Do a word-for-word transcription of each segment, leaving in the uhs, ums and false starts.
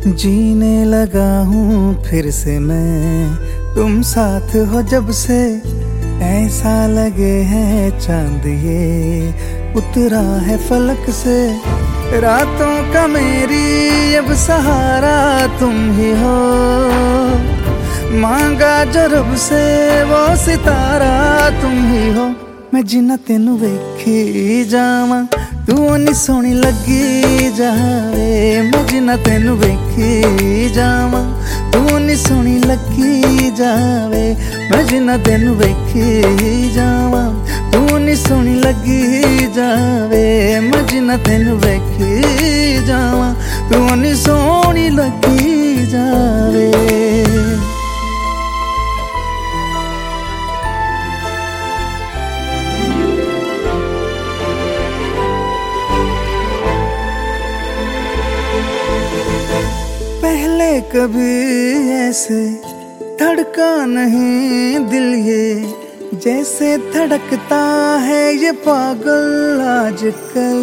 जीने लगा हूँ फिर से मैं, तुम साथ हो जब से। ऐसा लगे है चांद ये उतरा है फलक से। रातों का मेरी अब सहारा तुम ही हो, मांगा जो रब से वो सितारा तुम ही हो। मैं जिन्ना तेनू वेखी जावां, तू ओनी सोहनी लगी जावे। मैं जिन्ना तेनू वेखी जावां, तू ओनी सोहनी लगी जावे। मैं जिन्ना तेनू वेखी जावां, तू ओनी सोहनी लगी जावे। मैं जिन्ना तेनू वेखी जावां, तू ओनी सोहनी लगी जावे। पहले कभी ऐसे धड़का नहीं दिल ये, जैसे धड़कता है ये पागल आजकल।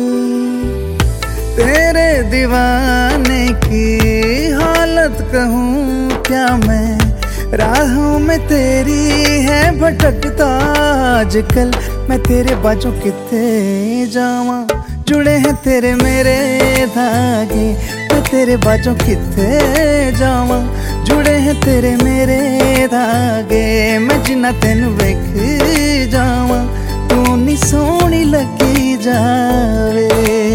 तेरे दीवाने की हालत कहूँ क्या मैं, राहों में तेरी है भटकता आजकल। मैं तेरे बाजों किथे जावां, जुड़े हैं तेरे मेरे धागे। मैं तेरे बाजों किथे जावां, जुड़े हैं तेरे मेरे धागे। मैं जिन्ना तेनू वेखी जावां, तू नी सोहनी लगी जावे।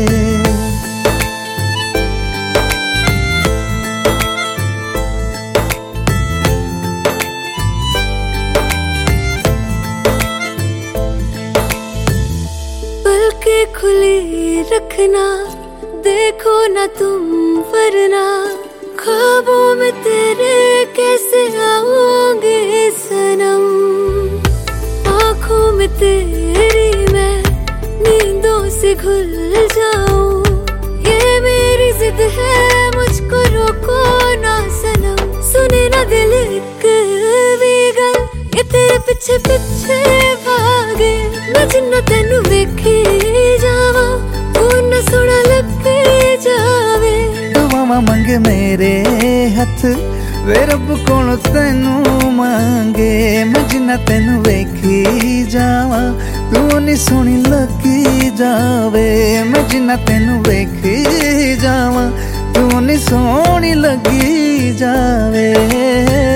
पलकें खुली रखना, देखो ना तुम वरना ख्वाबों में तेरे कैसे आऊंगे सनम। आँखों में तेरी मैं नींदों से घुल जाऊं, ये मेरी जिद है मुझको रोको ना सनम। सुने ना दिल एक भी गल, ये तेरे पीछे पीछे भागे। मैं जिन्ना तेनू वेखी जावां, तू ना सोहना लगे जावे। दुआवां मंगे मेरे हथ, वे रब कोलों तेनू मांगे। मैं जिन्ना तेनू वेखी जावां, तू नी सोहनी लगी जावे। मैं जिन्ना तेनू वेखी जावां, तू नी सोहनी लगी जावे।